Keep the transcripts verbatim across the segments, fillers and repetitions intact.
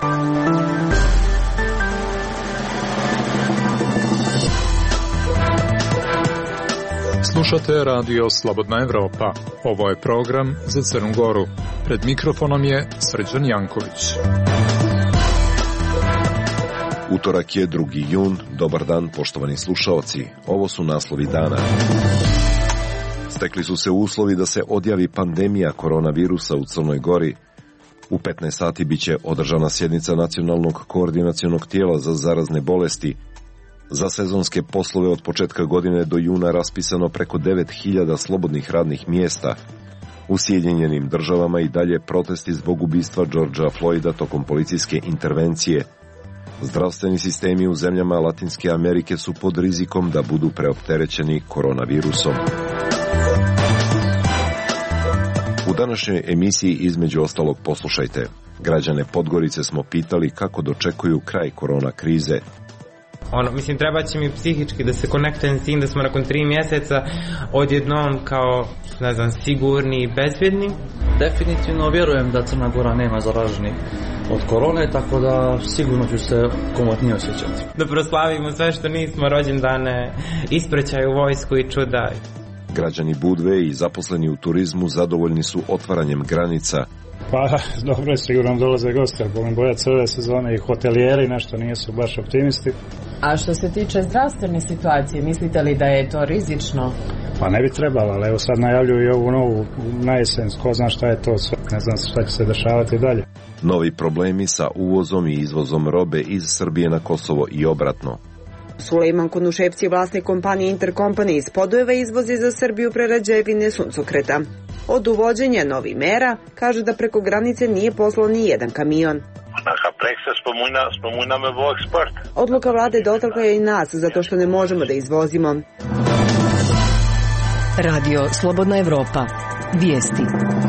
Slušate radio Slobodna Evropa. Ovo je program za Crnu Goru. Pred mikrofonom je Srđan Janković. Utorak je drugi jun. Dobar dan, poštovani slušaoci. Ovo su naslovi dana. Stekli su se uslovi da se odjavi pandemija koronavirusa u Crnoj Gori. U petnaest sati biće održana sjednica Nacionalnog koordinacionog tijela za zarazne bolesti. Za sezonske poslove od početka godine do juna raspisano preko devet hiljada slobodnih radnih mjesta. U Sjedinjenim državama i dalje protesti zbog ubistva Georgea Floyda tokom policijske intervencije. Zdravstveni sistemi u zemljama Latinske Amerike su pod rizikom da budu preopterećeni koronavirusom. U današnjoj emisiji između ostalog poslušajte. Građane Podgorice smo pitali kako dočekuju kraj korona krize. Ono, mislim, treba će mi psihički da se konektujem s tim da smo nakon tri mjeseca odjednom kao, ne znam, sigurni i bezbjedni. Definitivno vjerujem da Crna Gora nema zaraženih od korone, tako da sigurno ću se komotnije osjećati. Da proslavimo sve što nismo, rođendane, ispraćaju vojsku i čuda. Građani Budve i zaposleni u turizmu zadovoljni su otvaranjem granica. Pa, dobro je, sigurno dolaze gosti, ali bolim boja cijele sezone i hotelijeri nešto nisu baš optimisti. A što se tiče zdravstvene situacije, mislite li da je to rizično? Pa ne bi trebalo, ali evo sad najavljuju i ovu novu na jesen, ko zna šta je to sve, ne znam šta će se dešavati dalje. Novi problemi sa uvozom i izvozom robe iz Srbije na Kosovo i obratno. Sulejman Kunuševci, vlasnik kompanije Intercompany iz Podujeva, izvozi za Srbiju prerađevine suncokreta. Od uvođenja novih mera kaže da preko granice nije poslao ni jedan kamion. Odluka vlade dotakla je i nas zato što ne možemo da izvozimo. Radio Slobodna Evropa. Vijesti.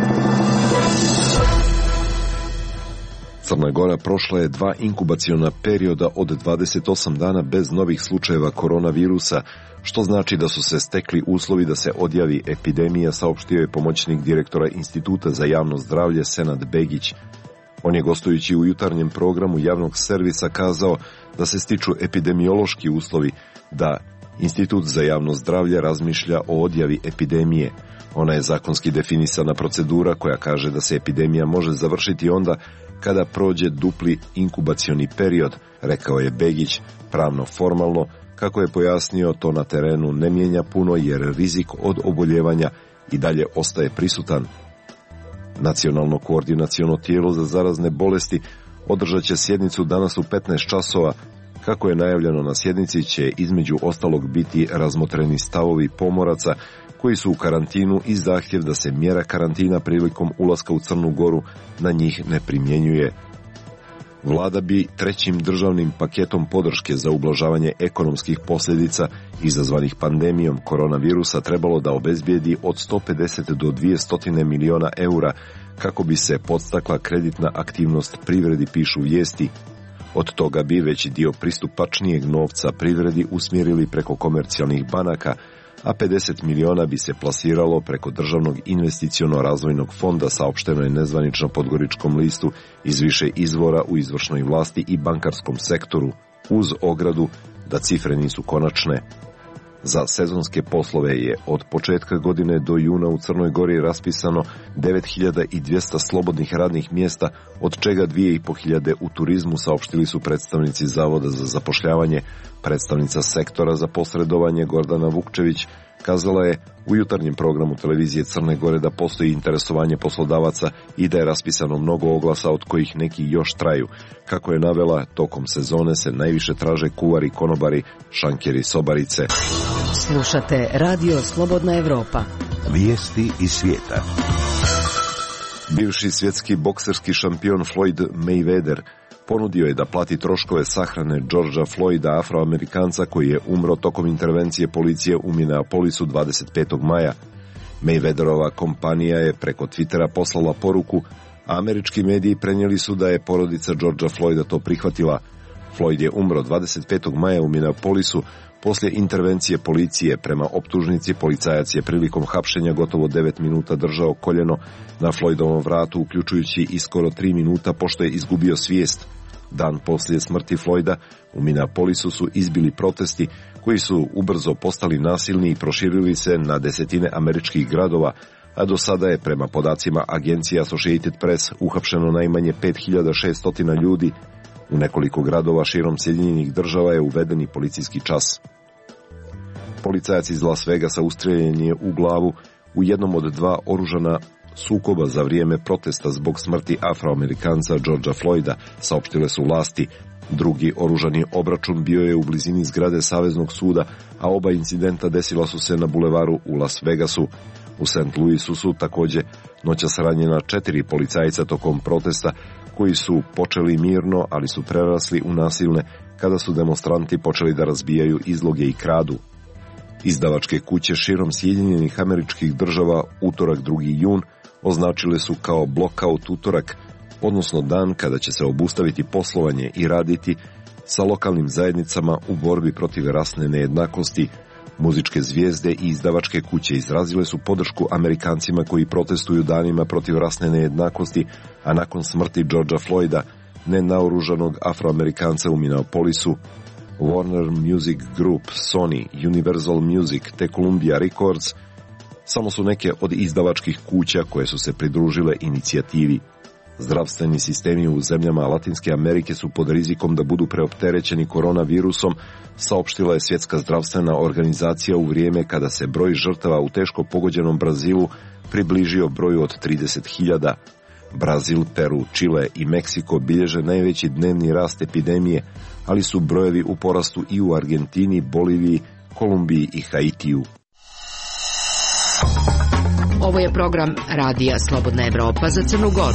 Crna Gora prošla je dva inkubaciona perioda od dvadeset osam dana bez novih slučajeva koronavirusa, što znači da su se stekli uslovi da se odjavi epidemija, saopštio je pomoćnik direktora Instituta za javno zdravlje Senad Begić. On je gostujući u jutarnjem programu javnog servisa kazao da se stiču epidemiološki uslovi, da Institut za javno zdravlje razmišlja o odjavi epidemije. Ona je zakonski definisana procedura koja kaže da se epidemija može završiti onda kada prođe dupli inkubacioni period, rekao je Begić. Pravno formalno, kako je pojasnio, to na terenu ne mijenja puno jer rizik od oboljevanja i dalje ostaje prisutan. Nacionalno koordinaciono tijelo za zarazne bolesti održat će sjednicu danas u petnaest časova. Kako je najavljeno, na sjednici će između ostalog biti razmotreni stavovi pomoraca koji su u karantinu i zahtjev da se mjera karantina prilikom ulaska u Crnu Goru na njih ne primjenjuje. Vlada bi trećim državnim paketom podrške za ublažavanje ekonomskih posljedica izazvanih pandemijom koronavirusa trebalo da obezbijedi od sto pedeset do dvjesto miliona eura kako bi se podstakla kreditna aktivnost privredi, pišu vijesti. Od toga bi veći dio pristupačnijeg novca privredi usmjerili preko komercijalnih banaka, a pedeset miliona bi se plasiralo preko državnog investiciono-razvojnog fonda, saopšteno je nezvanično Podgoričkom listu iz više izvora u izvršnoj vlasti i bankarskom sektoru, uz ogradu da cifre nisu konačne. Za sezonske poslove je od početka godine do juna u Crnoj Gori raspisano devet hiljada dvjesto slobodnih radnih mjesta, od čega dvije hiljade pet u turizmu, saopštili su predstavnici Zavoda za zapošljavanje. Predstavnica sektora za posredovanje Gordana Vukčević kazala je u jutarnjem programu televizije Crne Gore da postoji interesovanje poslodavaca i da je raspisano mnogo oglasa, od kojih neki još traju. Kako je navela, tokom sezone se najviše traže kuvari, konobari, šankeri, sobarice. Slušate Radio Slobodna Evropa. Vijesti iz svijeta. Bivši svjetski bokserski šampion Floyd Mayweather ponudio je da plati troškove sahrane Georgea Floyda, Afroamerikanca koji je umro tokom intervencije policije u Minneapolisu dvadeset petog maja. Mayweatherova kompanija je preko Twittera poslala poruku, a američki mediji prenijeli su da je porodica Georgea Floyda to prihvatila. Floyd je umro dvadeset petog maja u Minneapolisu poslije intervencije policije. Prema optužnici, policajac je prilikom hapšenja gotovo devet minuta držao koljeno na Floydovom vratu, uključujući i skoro tri minuta pošto je izgubio svijest. Dan poslije smrti Floyda u Minneapolisu su izbili protesti koji su ubrzo postali nasilni i proširili se na desetine američkih gradova, a do sada je prema podacima agencije Associated Press uhapšeno najmanje pet hiljada šesto ljudi. U nekoliko gradova širom Sjedinjenih država je uveden i policijski čas. Policajac iz Las Vegasa ustrijeljen je u glavu u jednom od dva oružana sukoba za vrijeme protesta zbog smrti Afroamerikanca Georgea Floyda, saopštile su vlasti. Drugi oružani obračun bio je u blizini zgrade Saveznog suda, a oba incidenta desila su se na bulevaru u Las Vegasu. U Saint Louisu su također noćas ranjena četiri policajca tokom protesta koji su počeli mirno, ali su prerasli u nasilne kada su demonstranti počeli da razbijaju izloge i kradu. Izdavačke kuće širom Sjedinjenih Američkih Država utorak drugi jun označile su kao blockout utorak, odnosno dan kada će se obustaviti poslovanje i raditi sa lokalnim zajednicama u borbi protiv rasne nejednakosti. Muzičke zvijezde i izdavačke kuće izrazile su podršku Amerikancima koji protestuju danima protiv rasne nejednakosti, a nakon smrti Georgea Floyda, nenaoružanog Afroamerikanca u Minneapolisu, Warner Music Group, Sony, Universal Music te Columbia Records samo su neke od izdavačkih kuća koje su se pridružile inicijativi. Zdravstveni sistemi u zemljama Latinske Amerike su pod rizikom da budu preopterećeni koronavirusom, saopštila je Svjetska zdravstvena organizacija u vrijeme kada se broj žrtava u teško pogođenom Brazilu približio broju od trideset hiljada. Brazil, Peru, Čile i Meksiko bilježe najveći dnevni rast epidemije, ali su brojevi u porastu i u Argentini, Boliviji, Kolumbiji i Haitiju. Ovo je program Radija Slobodna Evropa za Crnu Goru.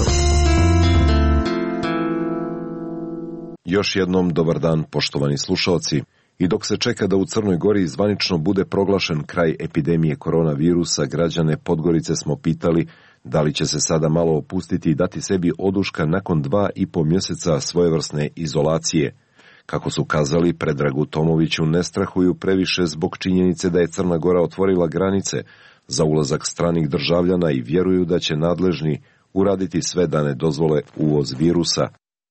Još jednom dobar dan, poštovani slušalci. I dok se čeka da u Crnoj Gori zvanično bude proglašen kraj epidemije koronavirusa, građane Podgorice smo pitali da li će se sada malo opustiti i dati sebi oduška nakon dva i po mjeseca svojevrsne izolacije. Kako su kazali, Predragu Tomoviću ne strahuju previše zbog činjenice da je Crna Gora otvorila granice za ulazak stranih državljana i vjeruju da će nadležni uraditi sve da ne dozvole uvoz virusa.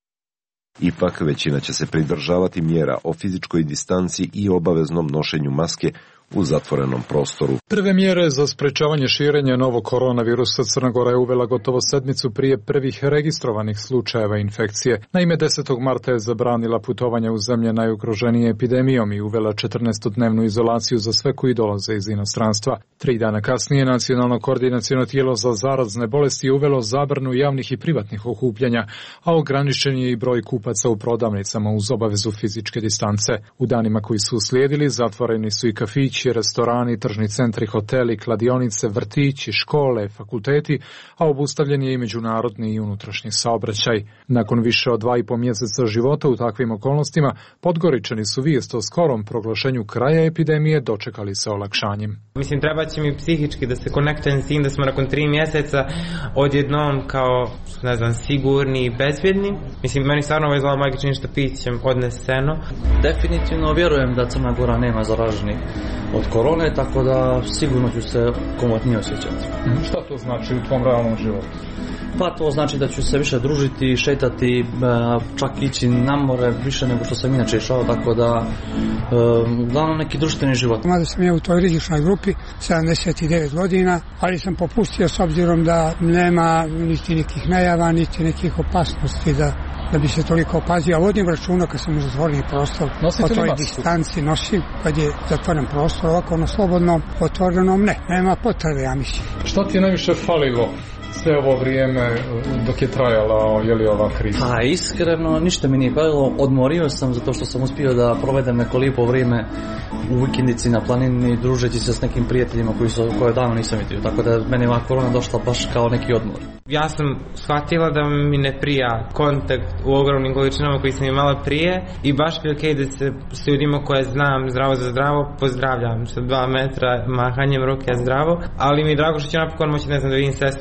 Ipak većina će se pridržavati mjera o fizičkoj distanci i obaveznom nošenju maske u zatvorenom prostoru. Prve mjere za sprečavanje širenja novog koronavirusa Crna Gora je uvela gotovo sedmicu prije prvih registrovanih slučajeva infekcije. Naime, desetog marta je zabranila putovanje u zemlje najugroženije epidemijom i uvela četrnaestodnevnu izolaciju za sve koji dolaze iz inostranstva. Tri dana kasnije Nacionalno koordinaciono tijelo za zarazne bolesti je uvelo zabranu javnih i privatnih okupljanja, a ograničen je i broj kupaca u prodavnicama uz obavezu fizičke distance. U danima koji su uslijedili zatvoreni su i kafići, restorani, tržni centri, hoteli, kladionice, vrtići, škole, fakulteti, a obustavljen je i međunarodni i unutrašnji saobraćaj. Nakon više od dva i po mjeseca života u takvim okolnostima, Podgoričani su vijest o skorom proglašenju kraja epidemije dočekali sa olakšanjem. Mislim, treba će mi psihički da se konektujem s tim da smo nakon tri mjeseca odjednom kao, ne znam, sigurni i bezbjedni. Mislim, meni stvarno ovo izgleda magično što pićem odneseno. Definitivno vjerujem da Crna Gora nema zaraženih od korone, tako da sigurno ću se komotnije osjećati. Šta to znači u tvom realnom životu? Pa to znači da ću se više družiti, šetati, čak ići na more više nego što sam inače išao, tako da uglavnom neki društveni život. Mada sam ja u toj rizičnoj grupi, sedamdeset devet godina, ali sam popustio s obzirom da nema niti nekih najava, niti nekih opasnosti da da bi se toliko opazio, a vodim računa kad sam u zatvoreni prostor. Nosite o toj distanci nosim, kad je zatvoren prostor, ovako na slobodnom, otvorenom ne, nema potrebe, ja mislim. Šta ti je najviše falilo sve ovo vrijeme dok je trajala je li ova kriza? Pa iskreno ništa mi nije falilo, odmorio sam zato što sam uspio da provedem nekoliko vrijeme u vikendici na planini, družeći se s nekim prijateljima koji su, koje davno nisam vidio, tako da meni ova korona došla baš kao neki odmor. Ja sam shvatila da mi ne prija kontakt u ogromnim količinama koji sam imala prije i baš mi je okej da se s ljudima koje znam zdravo za zdravo pozdravljam sa dva metra mahanjem ruke zdravo, ali mi je drago što ću napokon moći, ne znam, da vidim sestrića,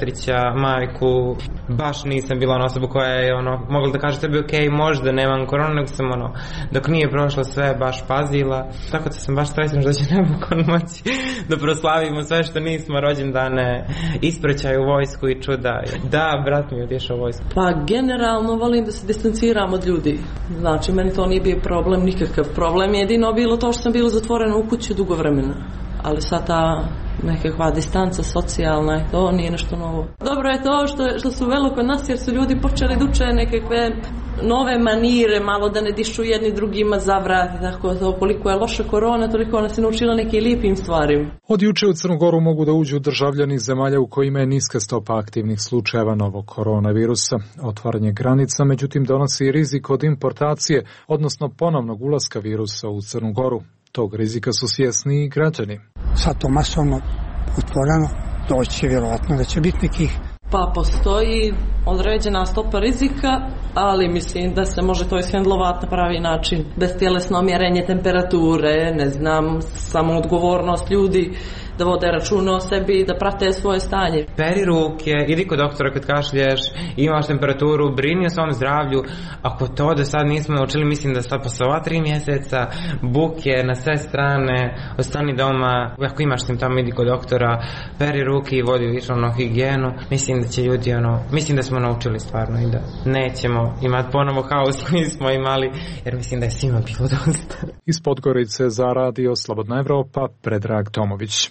majku. Baš nisam bila ona osoba koja je ono, mogla da kaže tebi ok, možda nemam koronu, nego sam ono, dok nije prošlo sve baš pazila. Tako da sam baš srećna da će napokon moći da proslavimo sve što nismo, rođendane, ispraćaj u vojsku i čuda. Da, brat mi je otišao u vojsku. Pa generalno volim da se distanciram od ljudi. Znači, meni to nije bio problem, nikakav problem. Jedino bilo to što sam bila zatvorena u kući dugo vremena. Ali sad ta nekakva distanca socijalna i to nije nešto novo. Dobro je to što, što su velo kod nas jer su ljudi počeli da uče nekakve nove manire, malo da ne dišu jedni drugima za vrat, tako to koliko je loša korona, toliko nas je naučila nekim lijepim stvarima. Od juče u Crnu Goru mogu da uđu državljani zemalja u kojima je niska stopa aktivnih slučajeva novog koronavirusa. Otvaranje granica, međutim, donosi i rizik od importacije, odnosno ponovnog ulaska virusa u Crnu Goru. Tog rizika su svjesni i građani. Sad to masovno otvoreno, doći će vjerovatno da će biti nekih. Pa postoji određena stopa rizika, ali mislim da se može to ishendlovati na pravi način. Beztjelesno mjerenje temperature, ne znam, samoodgovornost ljudi, da vode računa o sebi, da prate svoje stanje. Peri ruke, idi kod doktora kad kašlješ, imaš temperaturu, brini o svom zdravlju. Ako to do sad nismo naučili, mislim da sad posle ova tri mjeseca, buke na sve strane, ostani doma, ako imaš simptoma, idi kod doktora, peri ruke i vodi više ono higijenu. Mislim da će ljudi ono, mislim da smo naučili stvarno i da nećemo imati ponovo haos koji smo imali, jer mislim da je svima bilo dosta. Iz Podgorice za radio Slobodna Evropa, Predrag Tomović.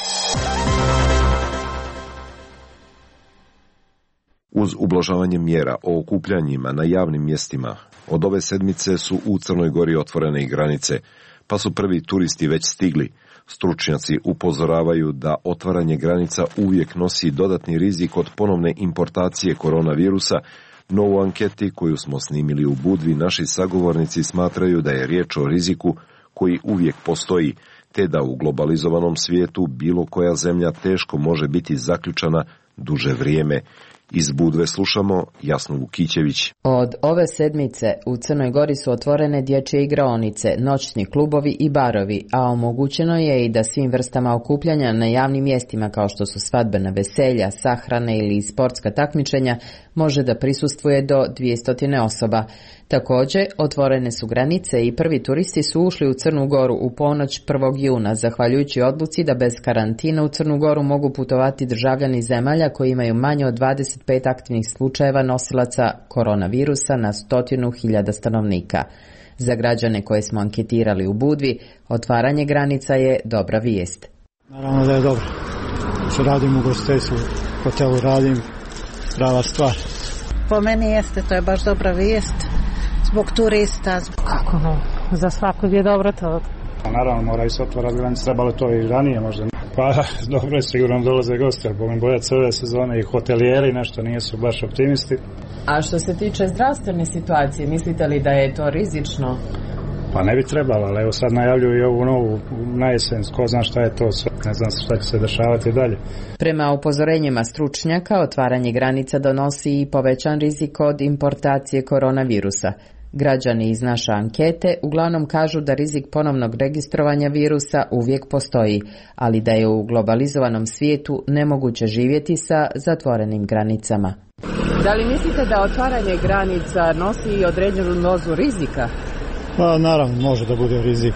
Uz ublažavanje mjera o okupljanjima na javnim mjestima, od ove sedmice su u Crnoj Gori otvorene i granice, pa su prvi turisti već stigli. Stručnjaci upozoravaju da otvaranje granica uvijek nosi dodatni rizik od ponovne importacije koronavirusa, no u anketi koju smo snimili u Budvi naši sagovornici smatraju da je riječ o riziku koji uvijek postoji, te da u globalizovanom svijetu bilo koja zemlja teško može biti zaključana duže vrijeme. Iz Budve slušamo Jasnu Vukićević. Od ove sedmice u Crnoj Gori su otvorene dječje igraonice, noćni klubovi i barovi, a omogućeno je i da svim vrstama okupljanja na javnim mjestima kao što su svadbena veselja, sahrane ili sportska takmičenja može da prisustvuje do dvjesto osoba. Također, otvorene su granice i prvi turisti su ušli u Crnu Goru u ponoć prvog juna, zahvaljujući odluci da bez karantina u Crnu Goru mogu putovati državljani zemalja koji imaju manje od dvadeset pet aktivnih slučajeva nosilaca koronavirusa na stotinu hiljada stanovnika. Za građane koje smo anketirali u Budvi, otvaranje granica je dobra vijest. Naravno da je dobro. Što radim u ugostiteljstvu, hotelu radim, prava stvar. Po meni jeste, to je baš dobra vijest. Zbog turista. Zbog... Kako no? Za svakog je dobro to. Naravno, moraju se otvorati granice, trebalo to i ranije možda. Pa dobro je, sigurno dolaze gosti, jer bojem bojac ove sezone i hotelijeri nešto nisu baš optimisti. A što se tiče zdravstvene situacije, mislite li da je to rizično? Pa ne bi trebalo, ali evo sad najavljuju i ovu novu na jesen, ko zna šta je to sve, ne znam šta će se dešavati dalje. Prema upozorenjima stručnjaka, otvaranje granica donosi i povećan rizik od importacije koronavirusa. Građani iz naše ankete uglavnom kažu da rizik ponovnog registrovanja virusa uvijek postoji, ali da je u globalizovanom svijetu nemoguće živjeti sa zatvorenim granicama. Da li mislite da otvaranje granica nosi i određenu dozu rizika? Pa naravno, može da bude rizik.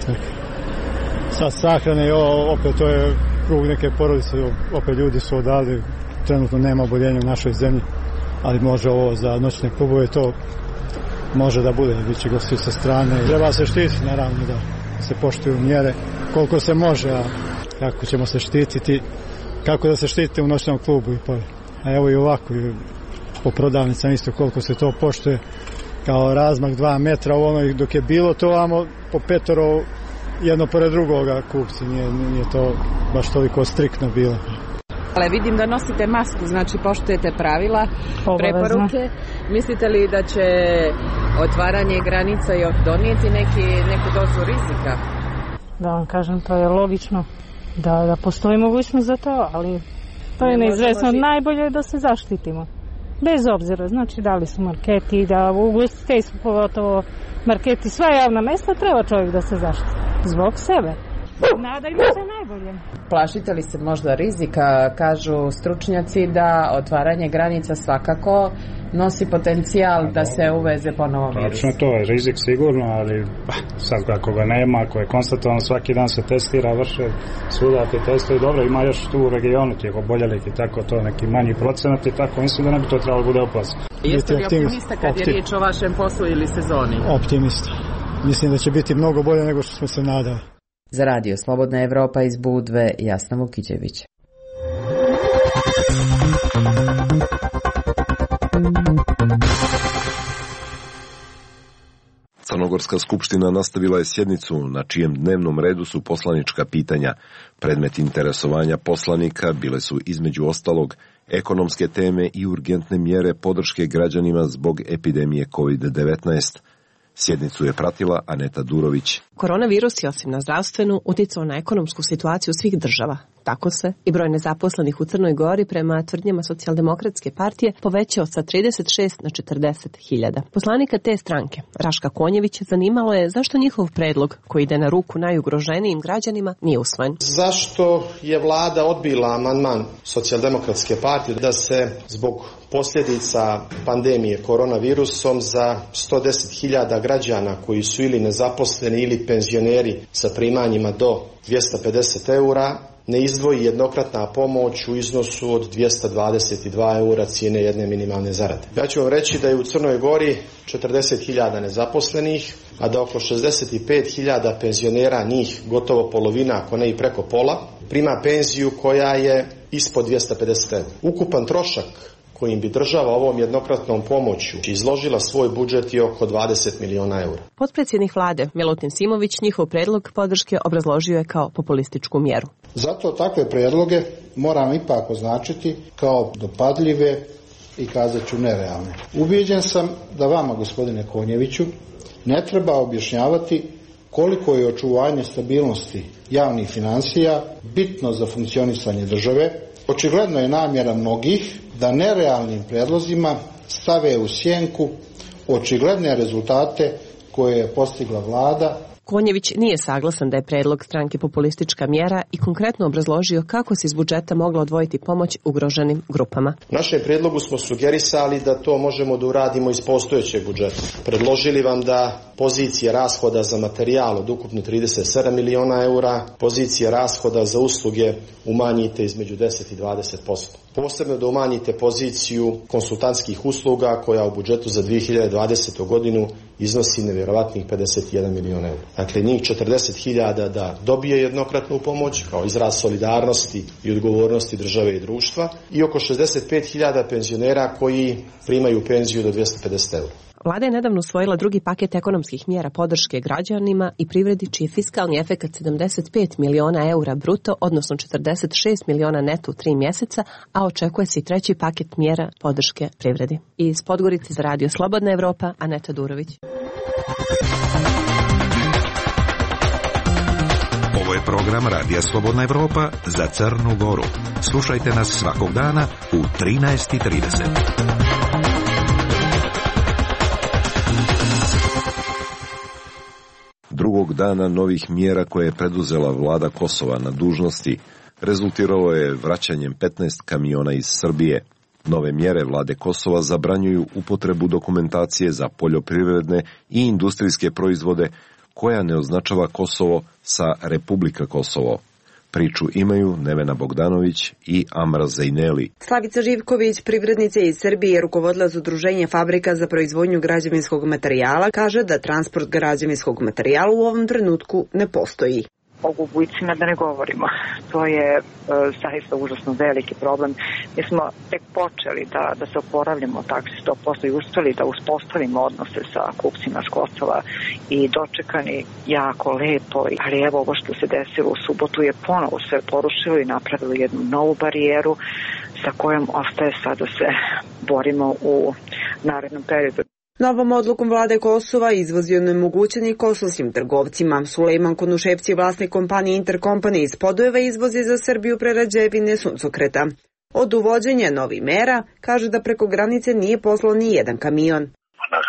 Sad sahrane i opet to je krug neke porodice, opet ljudi su odavde, trenutno nema oboljenja u našoj zemlji, ali može ovo za noćne klubove to može da bude, bit će gosti sa strane. Treba se štititi, naravno da se poštuju mjere koliko se može, a kako ćemo se štititi, kako da se štitite u noćnom klubu. A evo i ovako, i po prodavnicama isto koliko se to poštuje, kao razmak dva metra, u onoj dok je bilo to, amo po petoro jedno pored drugoga kupci, nije, nije to baš toliko striktno bilo. Ale vidim da nosite masku, znači poštujete pravila, obavezno. Preporuke. Mislite li da će otvaranje granica i donijeti neki, neku dozu rizika? Da vam kažem, to je logično da, da postoji mogućnost za to, ali to je neizvjesno. Najbolje je da se zaštitimo. Bez obzira, znači da li su marketi, da u ugostiteljstvu pogotovo marketi, sva javna mjesta, treba čovjek da se zaštiti. Zbog sebe. Nadajmo se najbolje. Plašite li se možda rizika? Kažu stručnjaci da otvaranje granica svakako nosi potencijal da se uveze ponovo virus. Točno to je rizik sigurno, ali sad kako ga nema, ako je konstatovano svaki dan se testira, vrše svuda te testovi, dobro, ima još tu u regionu tih oboljelih i tako to, neki manji procenat i tako, mislim da ne bi to trebalo bude opasno. Jeste li optimista kad je riječ o vašem poslu ili sezoni? Optimista. Mislim da će biti mnogo bolje nego što smo se nadali. Za radio Slobodna Evropa iz Budve, Jasna Vukićević. Crnogorska skupština nastavila je sjednicu na čijem dnevnom redu su poslanička pitanja. Predmet interesovanja poslanika bile su između ostalog ekonomske teme i urgentne mjere podrške građanima zbog epidemije kovid devetnaest. Sjednicu je pratila Aneta Durović. Koronavirus je osim na zdravstvenu uticao na ekonomsku situaciju svih država. Tako se i broj nezaposlenih u Crnoj Gori prema tvrdnjama Socijaldemokratske partije povećao sa trideset šest na četrdeset hiljada. Poslanika te stranke, Raška Konjević, zanimalo je zašto njihov predlog, koji ide na ruku najugroženijim građanima, nije usvojen. Zašto je vlada odbila amandman Socijaldemokratske partije da se zbog posljedica pandemije koronavirusom za sto deset hiljada građana koji su ili nezaposleni ili penzioneri sa primanjima do dvjesto pedeset eura ne izdvoji jednokratna pomoć u iznosu od dvjesto dvadeset dva eura cijene jedne minimalne zarade. Ja ću vam reći da je u Crnoj Gori četrdeset hiljada nezaposlenih, a da oko šezdeset pet hiljada penzionera, njih gotovo polovina, ako ne i preko pola, prima penziju koja je ispod dvjesto pedeset eura. Ukupan trošak kojim bi država ovom jednokratnom pomoću izložila svoj budžet je oko dvadeset miliona eura. Potpredsjednik vlade Milutin Simović njihov predlog podrške obrazložio je kao populističku mjeru. Zato takve predloge moram ipak označiti kao dopadljive i kazat ću nerealne. Ubijeđen sam da vama, gospodine Konjeviću, ne treba objašnjavati koliko je očuvanje stabilnosti javnih financija bitno za funkcionisanje države. Očigledno je namjera mnogih da nerealnim predlozima stave u sjenku očigledne rezultate koje je postigla vlada. Konjević nije saglasan da je predlog stranke populistička mjera i konkretno obrazložio kako se iz budžeta mogla odvojiti pomoć ugroženim grupama. U našem predlogu smo sugerisali da to možemo da uradimo iz postojećeg budžeta. Predložili vam da pozicije rashoda za materijal od ukupno trideset sedam miliona eura, pozicije rashoda za usluge umanjite između deset i dvadeset posto. Posebno da umanjite poziciju konsultantskih usluga koja u budžetu za dvije hiljade dvadesetu godinu iznosi nevjerovatnih pedeset jedan miliona eura. Dakle, njih četrdeset hiljada da dobije jednokratnu pomoć kao izraz solidarnosti i odgovornosti države i društva i oko šezdeset pet hiljada penzionera koji primaju penziju do dvjesto pedeset eura. Vlada je nedavno usvojila drugi paket ekonomskih mjera podrške građanima i privredi čiji je fiskalni efekat sedamdeset pet miliona eura bruto, odnosno četrdeset šest miliona neto u tri mjeseca, a očekuje se i treći paket mjera podrške privredi. Iz Podgorice za radio Slobodna Evropa, Aneta Durović. Ovo je program Radija Slobodna Evropa za Crnu Goru. Slušajte nas svakog dana u trinaest i trideset. Drugog dana novih mjera koje je preduzela vlada Kosova na dužnosti rezultiralo je vraćanjem petnaest kamiona iz Srbije. Nove mjere vlade Kosova zabranjuju upotrebu dokumentacije za poljoprivredne i industrijske proizvode koja ne označava Kosovo sa Republika Kosovo. Priču imaju Nevena Bogdanović i Amra Zejneli. Slavica Živković, privrednica iz Srbije, rukovodila za udruženje fabrika za proizvodnju građevinskog materijala, kaže da transport građevinskog materijala u ovom trenutku ne postoji. O gubicima da ne govorimo. To je e, zaista užasno veliki problem. Mi smo tek počeli da, da se oporavljamo tako sto posto i uspeli da uspostavimo odnose sa kupcima s Kosova i dočekani jako lepo. Ali evo ovo što se desilo u subotu je ponovo sve porušilo i napravilo jednu novu barijeru sa kojom ostaje sad da se borimo u narednom periodu. Novom odlukom vlade Kosova izvoz je onemogućen kosovskim trgovcima. Sulejman Konuševci, vlasnik kompanije Intercompany iz Podujeva, izvozi za Srbiju prerađevine suncokreta. Od uvođenja novih mera kaže da preko granice nije poslao ni jedan kamion. Naša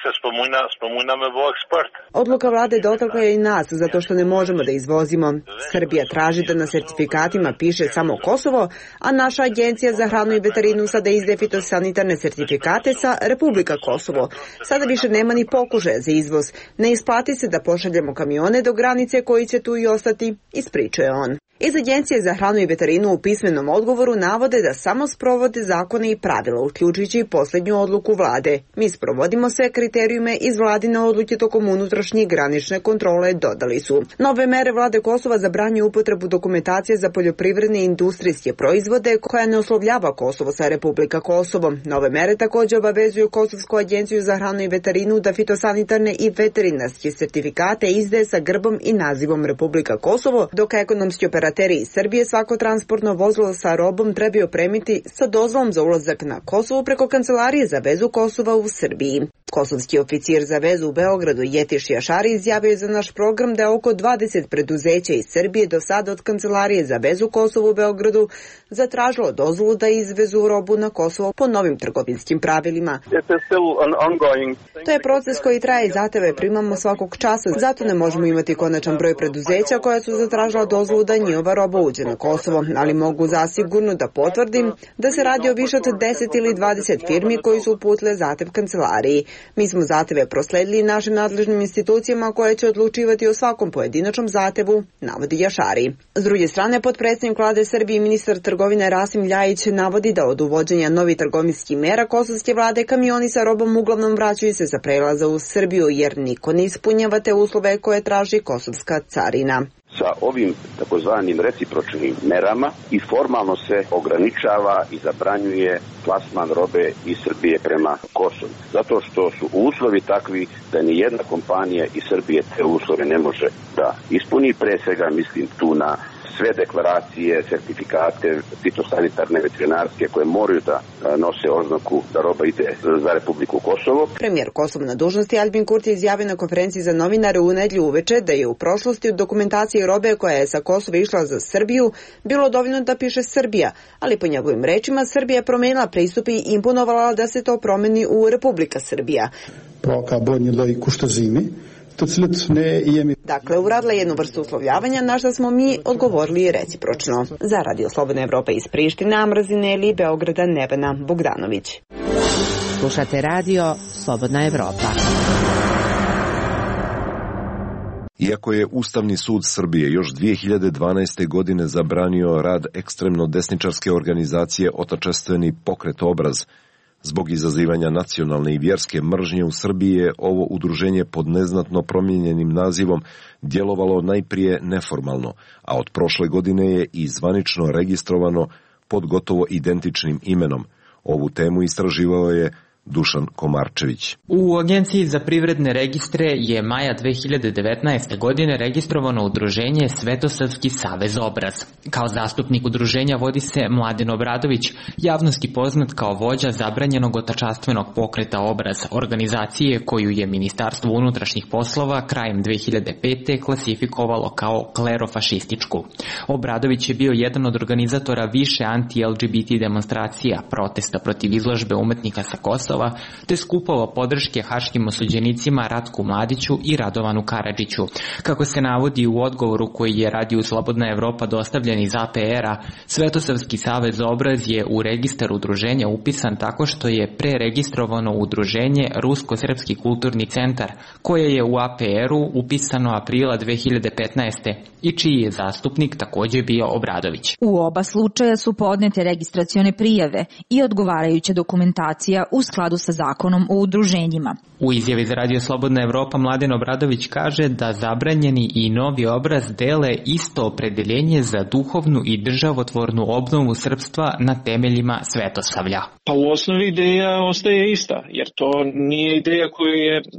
Odluka vlade dotakla je i nas zato što ne možemo da izvozimo. Srbija traži da na sertifikatima piše samo Kosovo, a naša agencija za hranu i veterinu sada izdaje fitosanitarne sertifikate sa Republika Kosovo. Sada više nema ni pokušaja za izvoz. Ne isplati se da pošaljemo kamione do granice koji će tu i ostati, ispričuje on. Iz Agencije za hranu i veterinu u pismenom odgovoru navode da samo sprovode zakone i pravila, uključujući i posljednju odluku vlade. Mi sprovodimo sve kriterijume iz vladine odluke tokom unutrašnje i granične kontrole, dodali su. Nove mere vlade Kosova zabranjuju upotrebu dokumentacije za poljoprivredne i industrijske proizvode koja ne oslovljava Kosovo sa Republika Kosovo. Nove mere također obavezuju Kosovsku agenciju za hranu i veterinu da fitosanitarne i veterinarske sertifikate izdaje sa grbom i nazivom Republika Kosovo, dok ekonomski operativni Operateri iz Srbije svako transportno vozilo sa robom trebaju opremiti sa dozvolom za ulazak na Kosovo preko Kancelarije za vezu Kosova u Srbiji. Kosovski oficir za vezu u Beogradu Jetiš Jašari izjavio je za naš program da je oko dvadeset preduzeća iz Srbije do sada od Kancelarije za vezu Kosova u Beogradu zatražilo dozvolu da izvezu robu na Kosovo po novim trgovinskim pravilima. To je proces koji traje i zahteve primamo svakog časa, zato ne možemo imati konačan broj preduzeća koja su zatražila dozvolu da njihova roba uđe na Kosovo, ali mogu zasigurno da potvrdim da se radi o više od deset ili dvadeset firmi koji su uputile zahtev Kancelariji. Mi smo zahteve prosledili našim nadležnim institucijama koje će odlučivati o svakom pojedinačnom zahtevu, navodi Jašari. S druge strane, potpredsjednik vlade Srbije i ministar trgovine Rasim Ljajić navodi da od uvođenja novih trgovinskih mera kosovske vlade kamioni sa robom uglavnom vraćaju se za prelaza u Srbiju jer niko ne ispunjava te uslove koje traži kosovska carina. Sa ovim takozvanim recipročnim merama i formalno se ograničava i zabranjuje plasman robe iz Srbije prema Kosovu. Zato što su uslovi takvi da ni jedna kompanija iz Srbije te uslove ne može da ispuni. Pre svega mislim tu na sve deklaracije, sertifikate, fitosanitarne, veterinarske koje moraju da nose oznaku da roba ide za Republiku Kosovo. Premijer Kosova na dužnosti Aljbin Kurti izjavio na konferenciji za novinare u nedjelju uveče da je u prošlosti u dokumentaciji robe koja je sa Kosova išla za Srbiju bilo dovoljno da piše Srbija, ali po njegovim rečima Srbija je promenila pristup i imponovala da se to promeni u Republika Srbija. Dakle, uradila jednu vrstu uslovljavanja na što smo mi odgovorili recipročno. Za Radio Slobodna Evropa iz Prištine, Amrazine ili Beograda, Nevena Bogdanović. Slušate Radio Slobodna Evropa. Iako je Ustavni sud Srbije još dvije hiljade dvanaeste. godine zabranio rad ekstremno desničarske organizacije Otačestveni pokret Obraz, zbog izazivanja nacionalne i vjerske mržnje u Srbiji je ovo udruženje pod neznatno promijenjenim nazivom djelovalo najprije neformalno, a od prošle godine je i zvanično registrovano pod gotovo identičnim imenom. Ovu temu istraživao je Dušan Komarčević. U Agenciji za privredne registre je maja dve hiljade devetnaeste. godine registrovano udruženje Svetosavski savez Obraz. Kao zastupnik udruženja vodi se Mladen Obradović, javnosti poznat kao vođa zabranjenog otačastvenog pokreta Obraz, organizacije koju je Ministarstvo unutrašnjih poslova krajem dve hiljade pete. klasifikovalo kao klerofašističku. Obradović je bio jedan od organizatora više anti-L G B T demonstracija, protesta protiv izložbe umetnika sa Kosova, te skupova podrške haškim osuđenicima Ratku Mladiću i Radovanu Karadžiću. Kako se navodi u odgovoru koji je Radio Slobodna Evropa dostavljen iz A P R-a, Svetosavski savez Obraz je u registar udruženja upisan tako što je preregistrovano udruženje Rusko-srpski kulturni centar, koje je u A P R-u upisano aprila dve hiljade petnaeste. i čiji je zastupnik također bio Obradović. U oba slučaja su podnete registracione prijave i odgovarajuća dokumentacija u skladu sa zakonom o udruženjima. U izjavi za Radio Slobodna Evropa Mladen Obradović kaže da zabranjeni i novi obraz dele isto opredeljenje za duhovnu i državotvornu obnovu srpstva na temeljima Svetosavlja. Pa u osnovi ideja ostaje ista, jer to nije ideja koju je uh,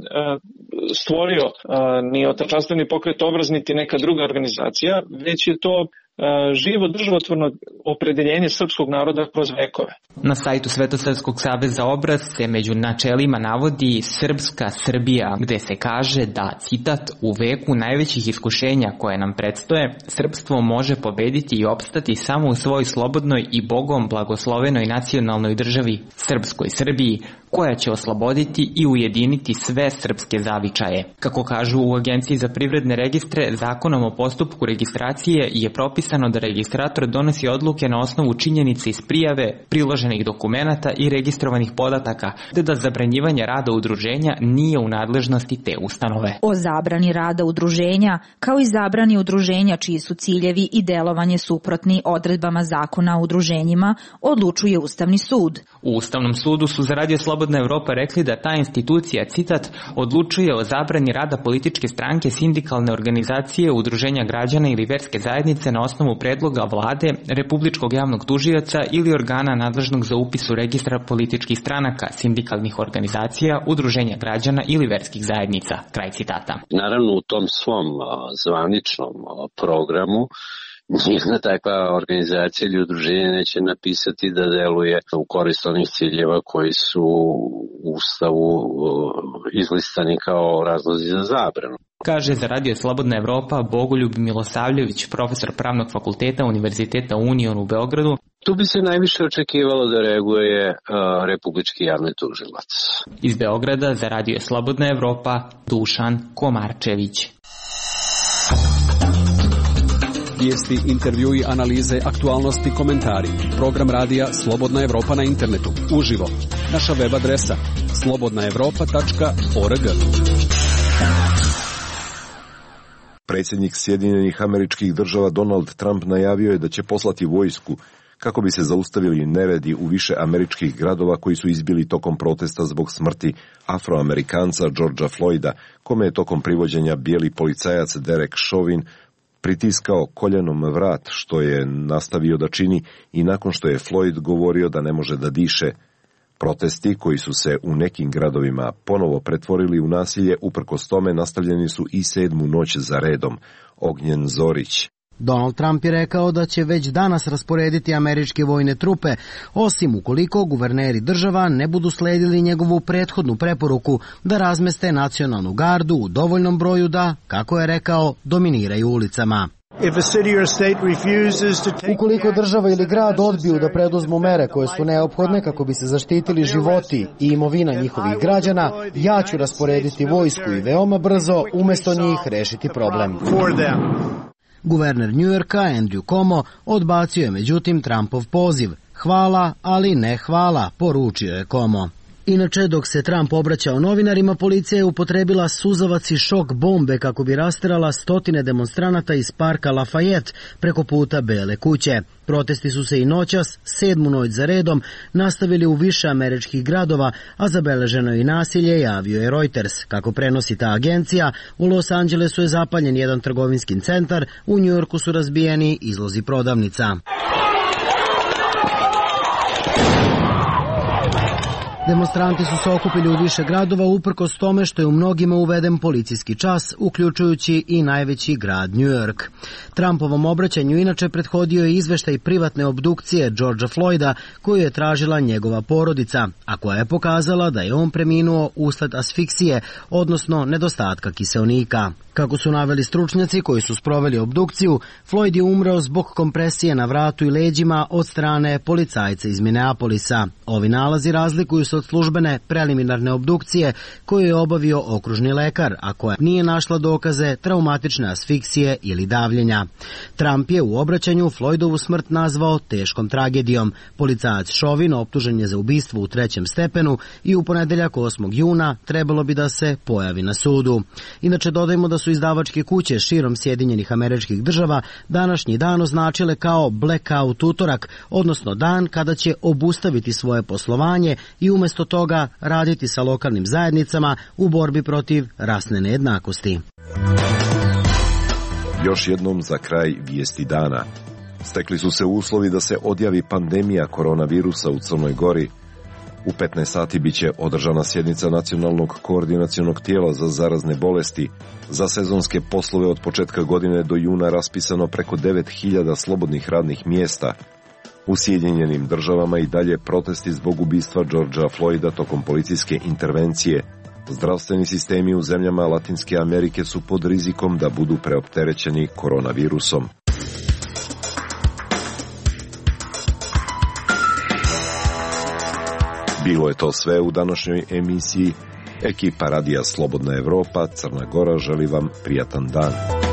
stvorio uh, ni Otačastveni pokret Obraz, niti neka druga organizacija, već je to živo državotvorno opredeljenje srpskog naroda kroz vekove. Na sajtu Svetosavskog saveza Obraz se među načelima navodi Srpska Srbija, gde se kaže da, citat, u veku najvećih iskušenja koje nam predstoje, srpstvo može pobediti i opstati samo u svojoj slobodnoj i Bogom blagoslovenoj nacionalnoj državi, Srpskoj Srbiji, koja će osloboditi i ujediniti sve srpske zavičaje. Kako kažu u Agenciji za privredne registre, zakonom o postupku registracije je propisano da registrator donosi odluke na osnovu činjenica iz prijave, priloženih dokumenata i registrovanih podataka, te da zabranjivanje rada udruženja nije u nadležnosti te ustanove. O zabrani rada udruženja, kao i zabrani udruženja čiji su ciljevi i delovanje suprotni odredbama zakona o udruženjima, odlučuje Ustavni sud. U Ustavnom sudu su za Radio Slobodna Evropa rekli da ta institucija, citat, odlučuje o zabrani rada političke stranke, sindikalne organizacije, udruženja građana ili verske zajednice na osnovu predloga vlade, Republičkog javnog tužioca ili organa nadležnog za upis u registra političkih stranaka, sindikalnih organizacija, udruženja građana ili verskih zajednica. Kraj citata. Naravno, u tom svom zvaničnom programu nijedna takva organizacija ili udruženje neće napisati da deluje u korist onih ciljeva koji su u Ustavu izlistani kao razlozi za zabranu. Kaže za Radio Slobodna Evropa Bogoljub Milosavljević, profesor Pravnog fakulteta Univerziteta Union u Beogradu. Tu bi se najviše očekivalo da reaguje uh, Republički javni tužilac. Iz Beograda za Radio Slobodna Evropa Dušan Komarčević. Vijesti, intervjui, analize, aktualnosti, komentari. Program radija Slobodna Evropa na internetu. Uživo. Naša web adresa slobodna evropa tačka org. Predsjednik Sjedinjenih Američkih Država Donald Trump najavio je da će poslati vojsku kako bi se zaustavili neredi u više američkih gradova koji su izbili tokom protesta zbog smrti Afroamerikanca Georgea Floyda, kome je tokom privođenja bijeli policajac Derek Chauvin pritiskao koljenom vrat, što je nastavio da čini i nakon što je Floyd govorio da ne može da diše. Protesti koji su se u nekim gradovima ponovo pretvorili u nasilje, uprkos tome nastavljeni su i sedmu noć za redom. Ognjen Zorić. Donald Trump je rekao da će već danas rasporediti američke vojne trupe, osim ukoliko guverneri država ne budu sledili njegovu prethodnu preporuku da razmeste nacionalnu gardu u dovoljnom broju da, kako je rekao, dominiraju ulicama. Ukoliko država ili grad odbiju da preduzmu mere koje su neophodne kako bi se zaštitili životi i imovina njihovih građana, ja ću rasporediti vojsku i veoma brzo umjesto njih rešiti problem. Guverner Njujorka Andrew Cuomo odbacio je međutim Trumpov poziv. Hvala, ali ne hvala, poručio je Cuomo. Inače, dok se Trump obraćao novinarima, policija je upotrebila suzavac i šok bombe kako bi rasterala stotine demonstranata iz parka Lafayette preko puta Bele kuće. Protesti su se i noćas, sedmu noć za redom, nastavili u više američkih gradova, a zabeleženo je i nasilje, javio je Reuters. Kako prenosi ta agencija, u Los Angelesu je zapaljen jedan trgovinski centar, u Njujorku su razbijeni izlozi prodavnica. Demonstranti su se okupili u više gradova uprkos tome što je u mnogima uveden policijski čas, uključujući i najveći grad New York. Trumpovom obraćanju inače prethodio je izveštaj privatne obdukcije Georgea Floyda koju je tražila njegova porodica, a koja je pokazala da je on preminuo usled asfiksije, odnosno nedostatka kiseonika. Kako su naveli stručnjaci koji su sproveli obdukciju, Floyd je umreo zbog kompresije na vratu i leđima od strane policajca iz Minneapolisa. Ovi nalazi razlikuju se od službene preliminarne obdukcije koju je obavio okružni lekar, a koja nije našla dokaze traumatične asfiksije ili davljenja. Trump je u obraćanju Floydovu smrt nazvao teškom tragedijom. Policajac Chauvin optužen je za ubistvo u trećem stepenu i u ponedeljak osmog juna trebalo bi da se pojavi na sudu. Inače, dodajmo da su izdavačke kuće širom Sjedinjenih Američkih Država današnji dan označile kao blackout utorak, odnosno dan kada će obustaviti svoje poslovanje i umjesto toga raditi sa lokalnim zajednicama u borbi protiv rasne nejednakosti. Još jednom za kraj vijesti dana. Stekli su se uslovi da se odjavi pandemija koronavirusa u Crnoj Gori. U petnaest sati biće održana sjednica Nacionalnog koordinacionog tijela za zarazne bolesti. Za sezonske poslove od početka godine do juna raspisano preko devet hiljada slobodnih radnih mjesta. U Sjedinjenim Državama i dalje protesti zbog ubistva Georgea Floyda tokom policijske intervencije. Zdravstveni sistemi u zemljama Latinske Amerike su pod rizikom da budu preopterećeni koronavirusom. Bilo je to sve u današnjoj emisiji. Ekipa Radija Slobodna Evropa, Crna Gora želi vam prijatan dan.